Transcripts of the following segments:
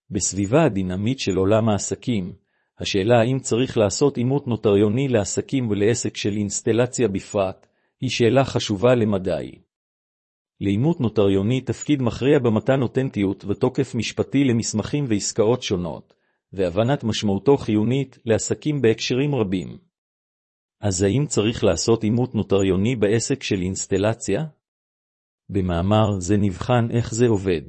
בסביבה הדינמית של עולם העסקים, השאלה האם צריך לעשות אימות נוטריוני לעסקים ולעסק של אינסטלציה בפרט, היא שאלה חשובה למדי. לאימות נוטריוני תפקיד מכריע במתן אותנטיות ותוקף משפטי למסמכים ועסקאות שונות, והבנת משמעותו חיונית לעסקים בהקשרים רבים. אז האם צריך לעשות אימות נוטריוני בעסק של אינסטלציה? במאמר זה נבחן איך זה עובד.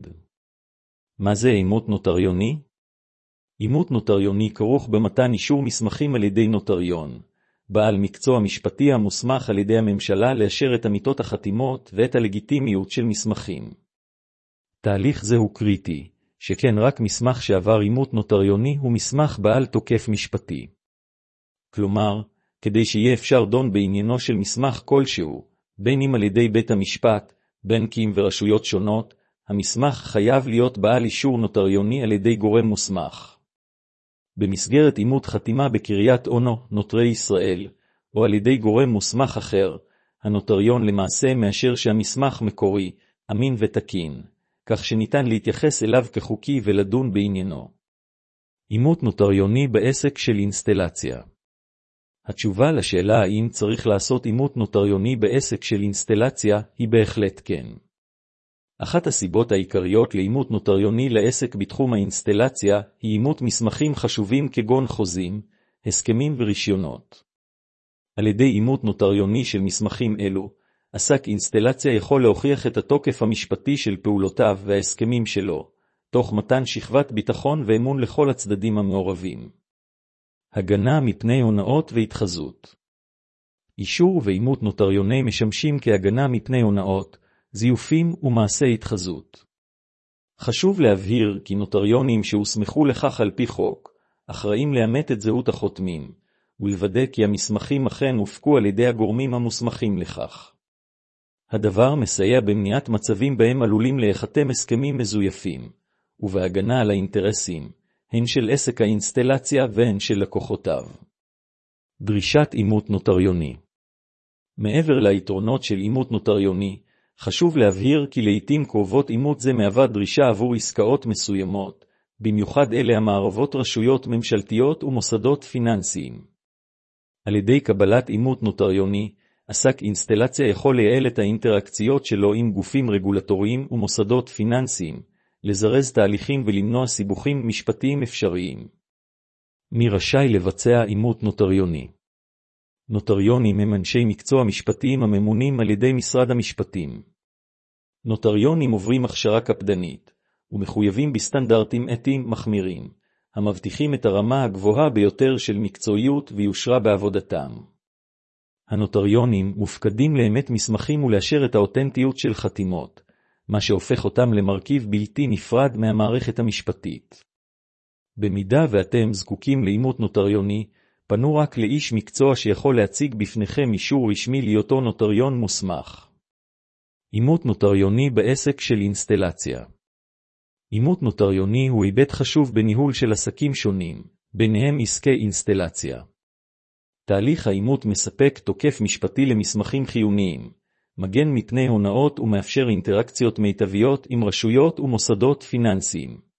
מה זה אימות נוטריוני? אימות נוטריוני כרוך במתן אישור מסמכים על ידי נוטריון, בעל מקצוע משפטי המוסמך על ידי הממשלה לאשר את אמיתות החתימות ואת הלגיטימיות של מסמכים. תהליך זה הוא קריטי, שכן רק מסמך שעבר אימות נוטריוני הוא מסמך בעל תוקף משפטי. כלומר, כדי שיהיה אפשר דון בעניינו של מסמך כלשהו, בין אם על ידי בית המשפט, בנקים ורשויות שונות, המסמך חייב להיות בעל אישור נוטריוני על ידי גורם מוסמך. במסגרת אימות חתימה בקריית אונו, נוטרי ישראל, או על ידי גורם מוסמך אחר, הנוטריון למעשה מאשר שהמסמך מקורי, אמין ותקין, כך שניתן להתייחס אליו כחוקי ולדון בעניינו. אימות נוטריוני בעסק של אינסטלציה. התשובה לשאלה האם צריך לעשות אימות נוטריוני בעסק של אינסטלציה היא בהחלט כן. אחת הסיבות העיקריות לאימות נוטריוני לעסק בתחום האינסטלציה היא אימות מסמכים חשובים כגון חוזים, הסכמים ורישיונות. על ידי אימות נוטריוני של מסמכים אלו, עסק אינסטלציה יכול להוכיח את התוקף המשפטי של פעולותיו וההסכמים שלו, תוך מתן שכבת ביטחון ואמון לכל הצדדים המעורבים. הגנה מפני הונאות והתחזות. אישור ואימות נוטריוני משמשים כהגנה מפני הונאות, זיופים ומעשי התחזות. חשוב להבהיר כי נוטריונים שהוסמכו לכך על פי חוק, אחראים לאמת את זהות החותמים, ולוודא כי המסמכים אכן הופקו על ידי הגורמים המוסמכים לכך. הדבר מסייע במניעת מצבים בהם עלולים להיחתם הסכמים מזויפים, ובהגנה על האינטרסים, הן של עסק האינסטלציה והן של לקוחותיו. דרישת אימות נוטריוני. מעבר ליתרונות של אימות נוטריוני, חשוב להבהיר כי לעתים קרובות אימות זה מהווה דרישה עבור עסקאות מסוימות, במיוחד אלה המערבות רשויות ממשלתיות ומוסדות פיננסיים. על ידי קבלת אימות נוטריוני, עסק אינסטלציה יכול לייעל את האינטראקציות שלו עם גופים רגולטוריים ומוסדות פיננסיים, לזרז תהליכים ולמנוע סיבוכים משפטיים אפשריים. מי רשאי לבצע אימות נוטריוני? נוטריונים הם אנשי מקצוע משפטיים הממונים על ידי משרד המשפטים. נוטריונים עוברים הכשרה קפדנית, ומחויבים בסטנדרטים אתיים מחמירים, המבטיחים את הרמה הגבוהה ביותר של מקצועיות ויושרה בעבודתם. הנוטריונים מופקדים לאמת מסמכים ולאשר את האותנטיות של חתימות, מה שהופך אותם למרכיב בלתי נפרד מהמערכת המשפטית. במידה ואתם זקוקים לאימות נוטריוני, פנו רק לאיש מקצוע שיכול להציג בפניכם אישור רשמי להיותו נוטריון מוסמך. אימות נוטריוני בעסק של אינסטלציה. אימות נוטריוני הוא היבט חשוב בניהול של עסקים שונים, ביניהם עסקי אינסטלציה. תהליך האימות מספק תוקף משפטי למסמכים חיוניים, מגן מפני הונאות ומאפשר אינטראקציות מיטביות עם רשויות ומוסדות פיננסיים.